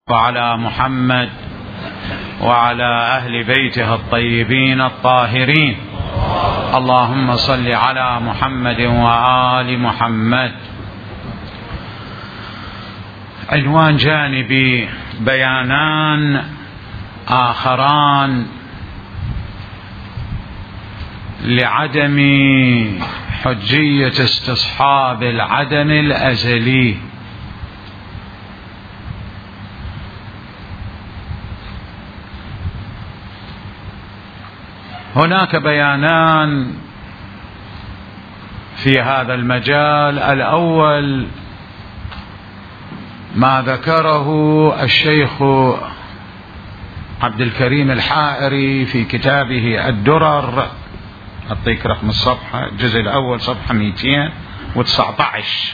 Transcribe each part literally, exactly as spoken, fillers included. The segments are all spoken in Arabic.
وعلى محمد وعلى أهل بيته الطيبين الطاهرين. اللهم صل على محمد وآل محمد. عنوان جانبي: بيانان آخران لعدم حجية استصحاب العدم الأزلي. هناك بيانان في هذا المجال. الأول ما ذكره الشيخ عبد الكريم الحائري في كتابه الدرر، أعطيك رقم الصفحة، الجزء الأول صفحة مئتين وتسعة عشر،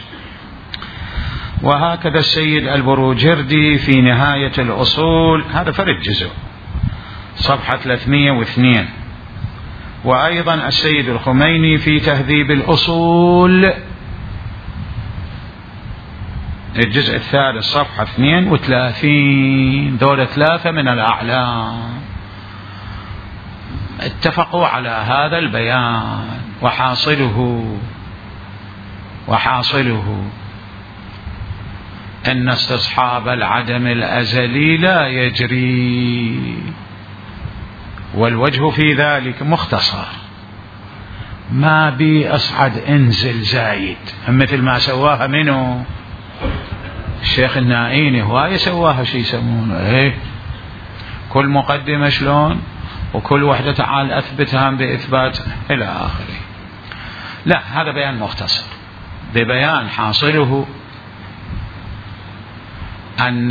وهكذا السيد البروجردي في نهاية الأصول، هذا فرد جزء، صفحة ثلاثمئة واثنين، وأيضا السيد الخميني في تهذيب الأصول الجزء الثالث صفحة اثنين وثلاثين. دول ثلاثة من الأعلام اتفقوا على هذا البيان، وحاصله وحاصله أن استصحاب العدم الأزلي لا يجري، والوجه في ذلك مختصر، ما بي أصعد انزل زايد، مثل ما سواها منه الشيخ النائيني، هواية سواها شي يسمونه ايه، كل مقدمة شلون وكل وحدة تعال أثبتها بإثبات إلى آخره. لا، هذا بيان مختصر ببيان حاصله أن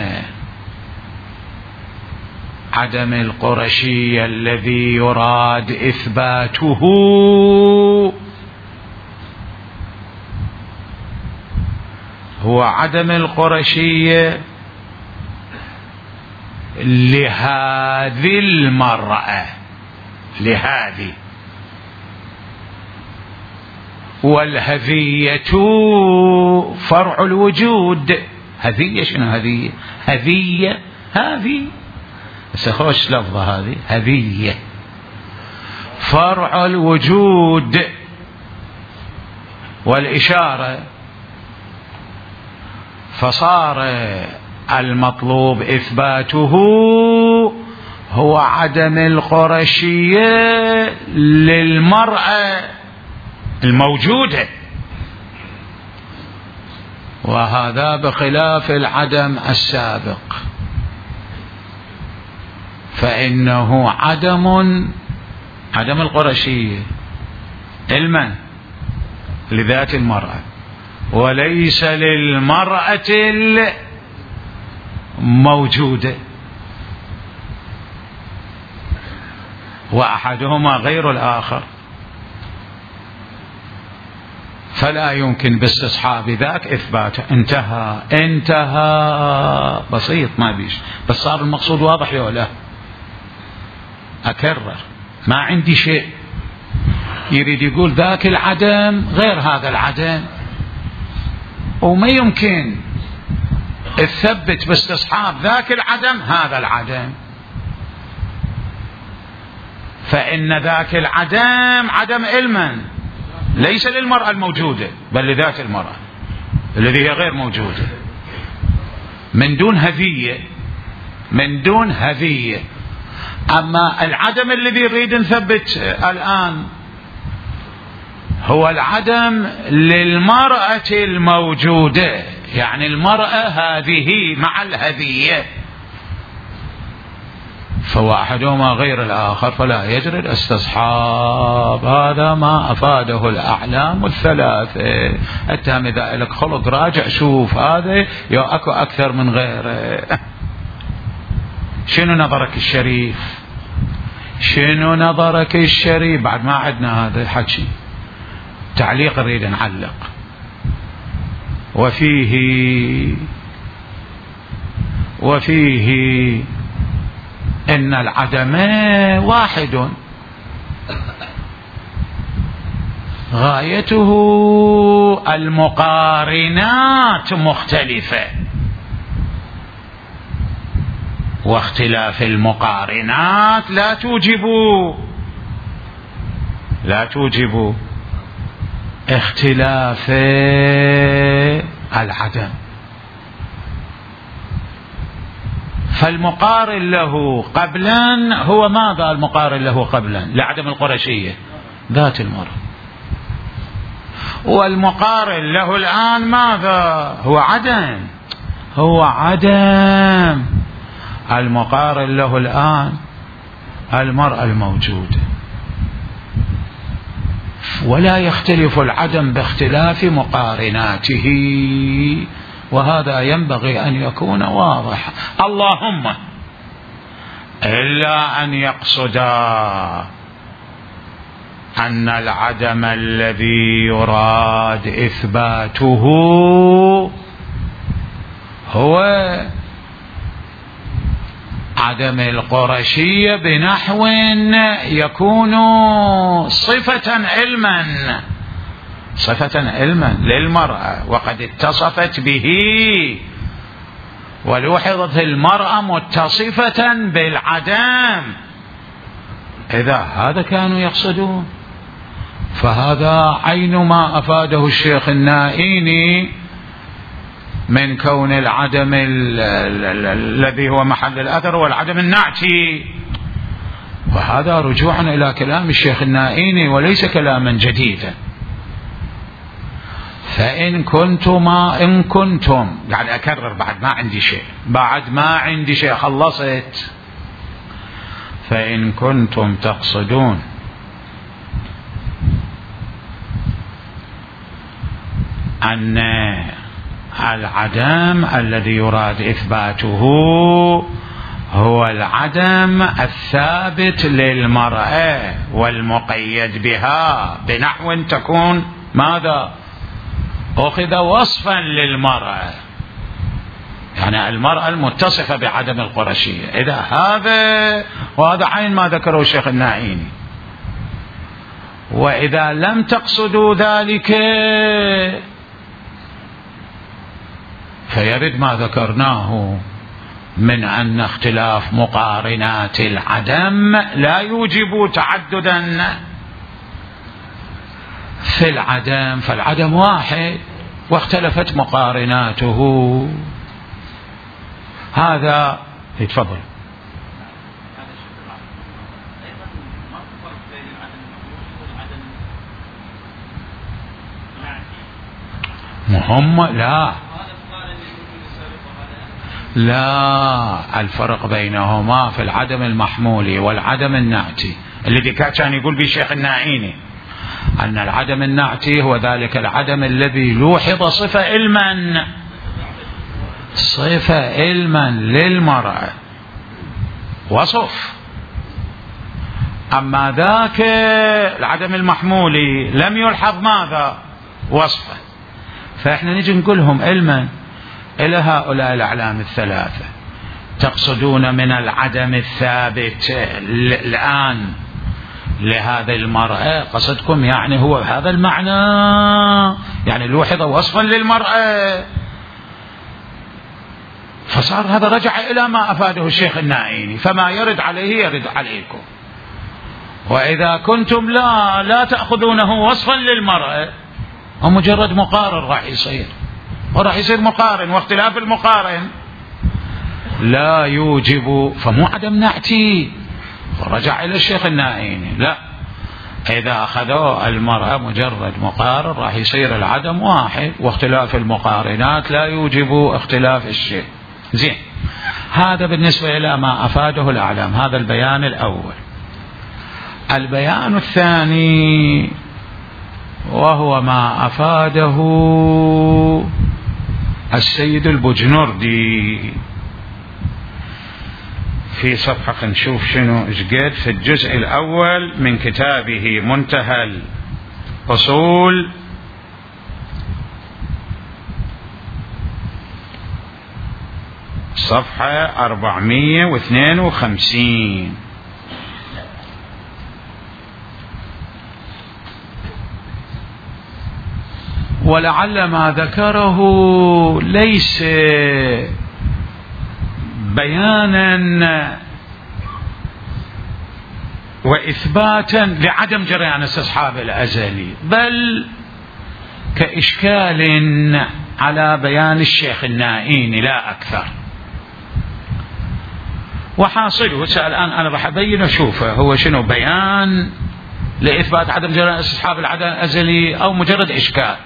عدم القرشي الذي يراد إثباته هو عدم القرشية لهذه المرأة، لهذه، والهذية فرع الوجود. هذية شنو هذية؟ هذية هذه سخوش لفظة، هذه هذية فرع الوجود، والإشارة، فصار المطلوب إثباته هو عدم القرشية للمرأة الموجودة، وهذا بخلاف العدم السابق، فإنه عدم عدم القرشية علما لذات المرأة، وليس للمرأة الموجودة، وأحدهما غير الآخر، فلا يمكن باستصحاب ذاك إثباته. انتهى انتهى بسيط، ما بيش، بس صار المقصود واضح يا لا أكرر، ما عندي شيء. يريد يقول ذاك العدم غير هذا العدم، وما يمكن تثبت باستصحاب ذاك العدم هذا العدم، فإن ذاك العدم عدم علما ليس للمرأة الموجودة، بل لذات المرأة الذي هي غير موجودة، من دون هذية، من دون هذية. أما العدم الذي نريد نثبت الآن هو العدم للمرأة الموجودة، يعني المرأة هذه مع الهذية، فواحدهما غير الآخر، فلا يجري الاستصحاب. هذا ما أفاده الأعلام الثلاثة. اتهم إذا لك خلق راجع شوف هذا يا أكو أكثر من غيره. شنو نظرك الشريف؟ شنو نظرك الشريف؟ بعد ما عدنا هذا الحكي، تعليق نريد نعلق. وفيه وفيه إن العدم واحد غايته المقارنات مختلفة، واختلاف المقارنات لا توجب لا توجب اختلاف العدم. فالمقارن له قبلا هو ماذا؟ المقارن له قبلا لعدم القرشية ذات المرء، والمقارن له الآن ماذا؟ هو عدم هو عدم المقارن له الآن المرأة الموجودة، ولا يختلف العدم باختلاف مقارناته، وهذا ينبغي أن يكون واضح. اللهم إلا أن يقصدا أن العدم الذي يراد إثباته هو عدم القرشية بنحو يكون صفة علما صفة علما للمرأة وقد اتصفت به، ولوحظت المرأة متصفة بالعدم. إذا هذا كانوا يقصدون فهذا عين ما أفاده الشيخ النائيني من كون العدم الذي هو محل الأثر والعدم النعتي، وهذا رجوع إلى كلام الشيخ النائيني وليس كلاما جديدا. فإن كنتم إن كنتم قاعد أكرر بعد ما عندي شيء بعد ما عندي شيء خلصت. فإن كنتم تقصدون أن العدم الذي يراد إثباته هو العدم الثابت للمرأة والمقيد بها بنحو تكون ماذا؟ أخذ وصفا للمرأة، يعني المرأة المتصفة بعدم القرشية. إذا هذا وهذا عين ما ذكره الشيخ النائيني. وإذا لم تقصدوا ذلك فيرد ما ذكرناه من أن اختلاف مقارنات العدم لا يوجب تعددا في العدم، فالعدم واحد واختلفت مقارناته. هذا يتفضل. مهم لا لا الفرق بينهما في العدم المحمولي والعدم النعتي الذي كان يقول به الشيخ النائيني، أن العدم النعتي هو ذلك العدم الذي لوحظ صفة علما صفة علما للمرأة وصف. أما ذاك العدم المحمولي لم يلحظ ماذا؟ وصفا. فإحنا نجي نقولهم علما إلى هؤلاء الأعلام الثلاثة تقصدون من العدم الثابت الآن لهذه المرأة قصدكم يعني هو هذا المعنى، يعني لوحظ وصفا للمرأة. فصار هذا رجع إلى ما أفاده الشيخ النائيني، فما يرد عليه يرد عليكم. وإذا كنتم لا لا تأخذونه وصفا للمرأة ومجرد مقارن راح يصير وراح يصير مقارن، واختلاف المقارن لا يوجب فمو عدم نعتي. ورجع إلى الشيخ النائيني لا، إذا أخذوا المرأة مجرد مقارن راح يصير العدم واحد، واختلاف المقارنات لا يوجب اختلاف الشيء. زين، هذا بالنسبة إلى ما أفاده الأعلام. هذا البيان الأول. البيان الثاني وهو ما أفاده السيد البجنردي في صفحة، نشوف شنو إشقد في الجزء الأول من كتابه منتهى الأصول، صفحة أربعمائة واثنين وخمسين. ولعل ما ذكره ليس بيانا وإثباتا لعدم جريان الاستصحاب الأزلي، بل كإشكال على بيان الشيخ النائيني لا أكثر. وحاصله الآن أنا راح أبين أشوفه هو شنو، بيان لإثبات عدم جريان الاستصحاب العدم الأزلي أو مجرد إشكال.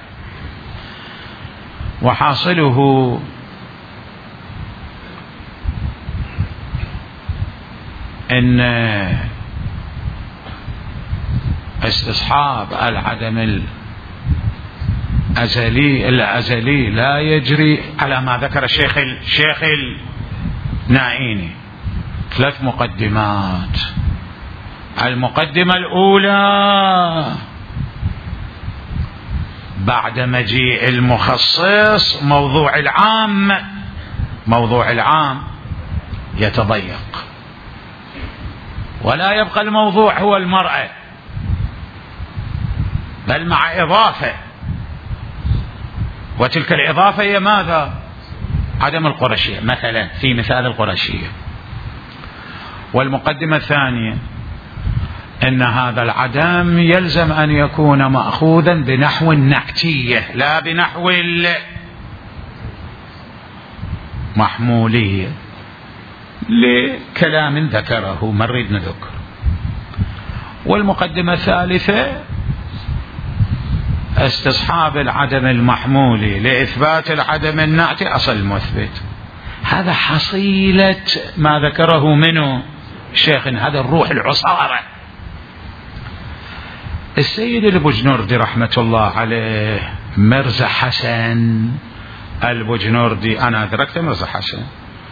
وحاصله إن استصحاب العدم الأزلي الأزلي لا يجري على ما ذكر الشيخ الشيخ النائيني. ثلاث مقدمات. المقدمة الأولى بعد مجيء المخصص موضوع العام موضوع العام يتضيق ولا يبقى الموضوع هو المرأة، بل مع إضافة، وتلك الإضافة هي ماذا؟ عدم القرشية مثلا، في مثال القرشية. والمقدمة الثانية أن هذا العدم يلزم أن يكون مأخوذا بنحو النعتية لا بنحو المحمولية، لكلام ذكره ما نريد نذكر. والمقدمة الثالثة استصحاب العدم المحمولي لإثبات العدم النعتي أصل مثبت. هذا حصيلة ما ذكره منه الشيخ، هذا الروح العصارة. السيد البجنوردي رحمة الله عليه، مرزا حسن البجنوردي، أنا أدركت مرزا حسن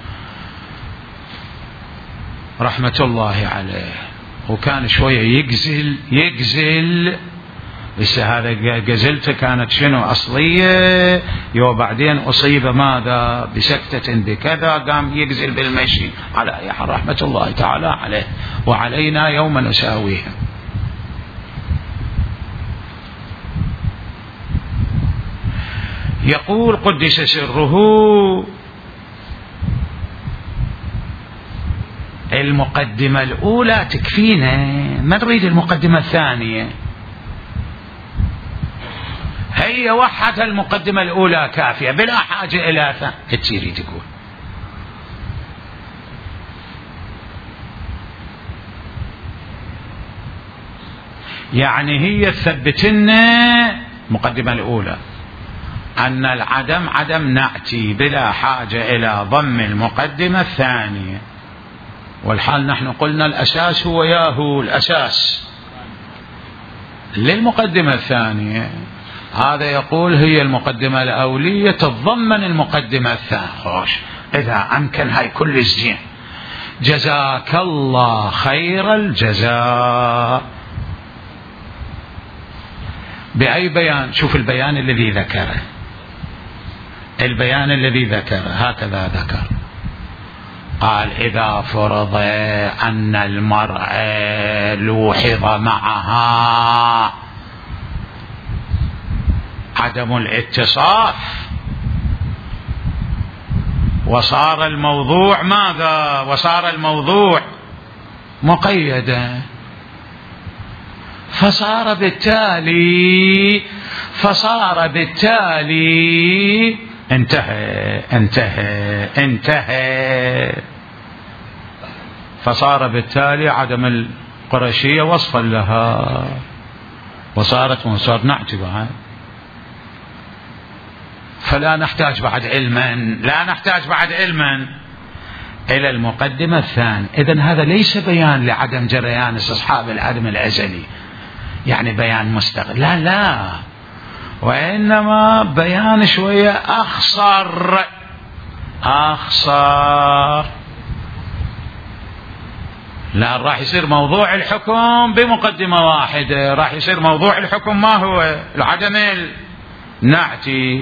رحمة الله عليه، وكان شوية يقزل يقزل بس هذا قزلته كانت شنو أصلية، يو بعدين أصيب ماذا بسكتة بكذا، قام يقزل بالمشي على رحمة الله تعالى عليه، وعلينا يوم نساويها. يقول قدس سره: المقدمة الأولى تكفينا، ما نريد المقدمة الثانية، هي وحدها المقدمة الأولى كافية بلا حاجة إلى ثانية. تسيري تقول يعني هي تثبتنا المقدمة الأولى أن العدم عدم نعتي بلا حاجة إلى ضم المقدمة الثانية، والحال نحن قلنا الأساس هو ياهو الأساس للمقدمة الثانية. هذا يقول هي المقدمة الأولية تتضمن المقدمة الثانية. خوش، إذا أمكن هاي كل زين، جزاك الله خير الجزاء. بأي بيان؟ شوف البيان الذي ذكره، البيان الذي ذكره هكذا ذكر، قال: إذا فرض أن المرأة لوحظ معها عدم الاتصاف وصار الموضوع ماذا؟ وصار الموضوع مقيدا، فصار بالتالي فصار بالتالي انتهى انتهى انتهى فصار بالتالي عدم القرشية وصفا لها، وصارت وصار نعتبها. فلا نحتاج بعد علما لا نحتاج بعد علما إلى المقدمة الثانية. إذن هذا ليس بيان لعدم جريان استصحاب العدم الأزلي، يعني بيان مستقل، لا لا، وإنما بيان شوية أخصر أخصر لا، راح يصير موضوع الحكم بمقدمة واحدة، راح يصير موضوع الحكم ما هو؟ العدم النعتي.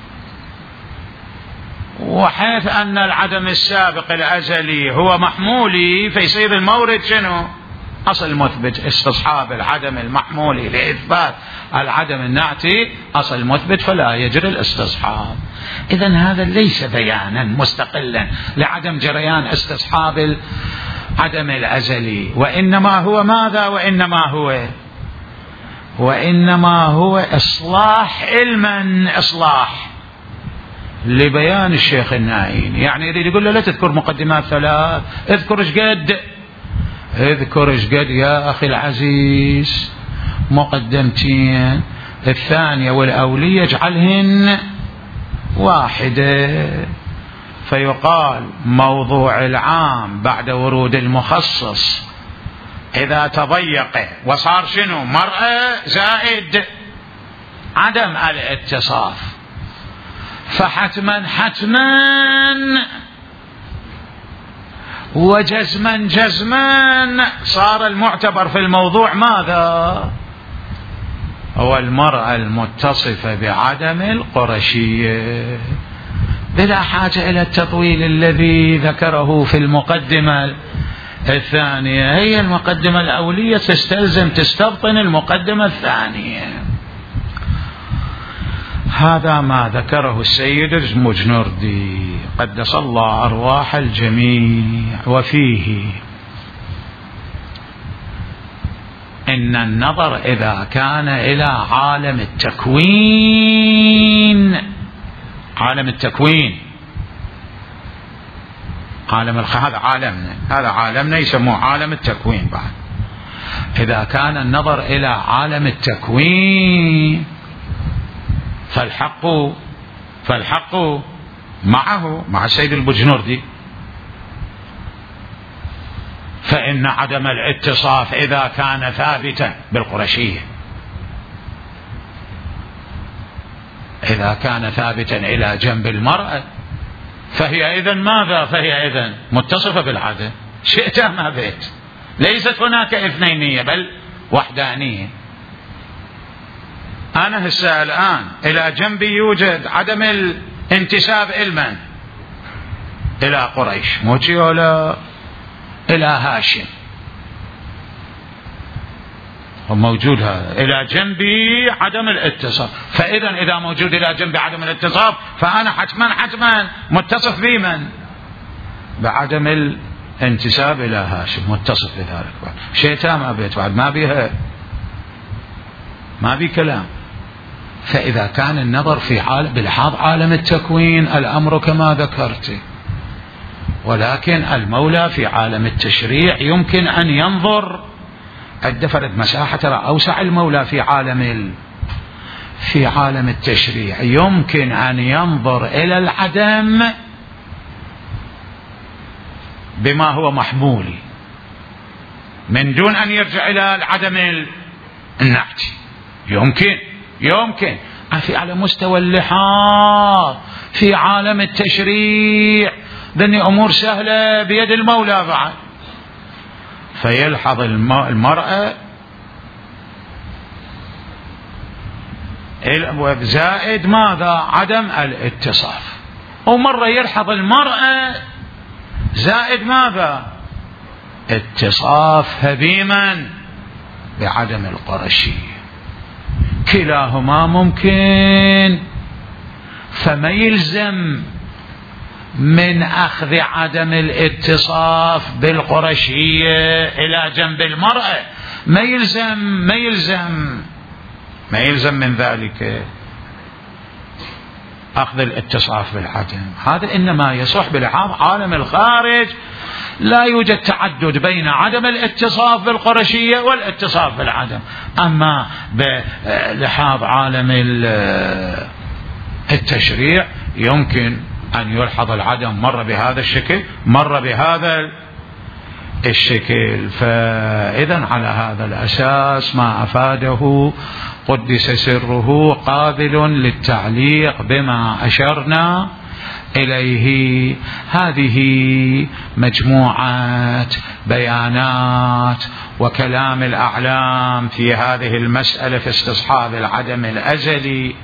وحيث أن العدم السابق الأزلي هو محمولي، فيصير المورد شنو؟ أصل مثبت استصحاب العدم المحمول لإثبات العدم النعتي أصل مثبت فلا يجري الاستصحاب. إذن هذا ليس بيانا مستقلا لعدم جريان استصحاب العدم الأزلي، وإنما هو ماذا؟ وإنما هو وإنما هو إصلاح علما، إصلاح لبيان الشيخ النائين. يعني يريد يقول له لا تذكر مقدمات ثلاث، اذكر ايش قد اذكر ايش قد يا أخي العزيز مقدمتين، الثانية والأولية اجعلهن واحدة. فيقال موضوع العام بعد ورود المخصص إذا تضيق وصار شنو؟ مرأة زائد عدم الاتصاف، فحتما حتما وجزما جزما صار المعتبر في الموضوع ماذا؟ هو المرأة المتصفة بعدم القرشية، بلا حاجة إلى التطويل الذي ذكره في المقدمة الثانية. هي المقدمة الأولية تستلزم تستبطن المقدمة الثانية. هذا ما ذكره السيد المجنردي قدس الله أرواح الجميع. وفيه إن النظر إذا كان إلى عالم التكوين، عالم التكوين عالم الخ... هذا عالمنا، هذا عالمنا يسموه عالم التكوين بعد. إذا كان النظر إلى عالم التكوين فالحق فالحق معه مع السيد البجنردي، فإن عدم الاتصاف إذا كان ثابتا بالقرشية، إذا كان ثابتا إلى جنب المرأة فهي إذن ماذا؟ فهي إذن متصفة بالعدم، شئت ما بيت. ليست هناك اثنينية بل وحدانية. أنا هسه الآن إلى جنبي يوجد عدم الانتساب علما إلى قريش، موجي ولا إلى هاشم، وموجود هذا إلى جنبي عدم الاتصاف. فإذا إذا موجود إلى جنبي عدم الاتصاف فأنا حتما حتما متصف بمن؟ بعدم الانتساب إلى هاشم، متصف بذلك. شيء ما بيت بعد، ما بيها ما بي كلام. فإذا كان النظر في عالم بلحاظ عالم التكوين الأمر كما ذكرت، ولكن المولى في عالم التشريع يمكن أن ينظر الدفرد مساحة أوسع. المولى في عالم ال... في عالم التشريع يمكن أن ينظر إلى العدم بما هو محمول من دون أن يرجع إلى العدم النعتي. يمكن يمكن في على مستوى اللحاظ في عالم التشريع ذني أمور سهلة بيد المولى بعد. فيلحظ المرأة زائد ماذا؟ عدم الاتصاف. ومرة يلحظ المرأة زائد ماذا؟ اتصاف هبيما بعدم القرشية. كلاهما ممكن، فما يلزم من أخذ عدم الاتصاف بالقرشية إلى جنب المرأة، ما يلزم ما يلزم ما يلزم من ذلك أخذ الاتصاف بالعدم. هذا إنما يصح بلحاظ عالم الخارج، لا يوجد تعدد بين عدم الاتصاف بالقرشية والاتصاف بالعدم. أما بلحاظ عالم التشريع يمكن أن يلحظ العدم مرة بهذا الشكل مرة بهذا الشكل. فإذا على هذا الأساس ما أفاده قدس سره قابل للتعليق بما أشرنا إليه. هذه مجموعة بيانات وكلام الأعلام في هذه المسألة في استصحاب العدم الأزلي،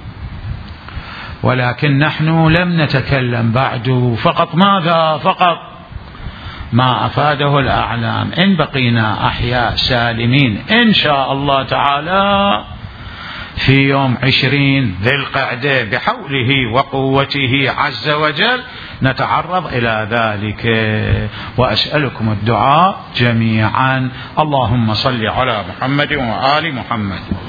ولكن نحن لم نتكلم بعد فقط ماذا؟ فقط ما أفاده الأعلام. إن بقينا أحياء سالمين إن شاء الله تعالى في يوم عشرين ذي القعدة بحوله وقوته عز وجل نتعرض إلى ذلك. وأسألكم الدعاء جميعا. اللهم صل على محمد وآل محمد.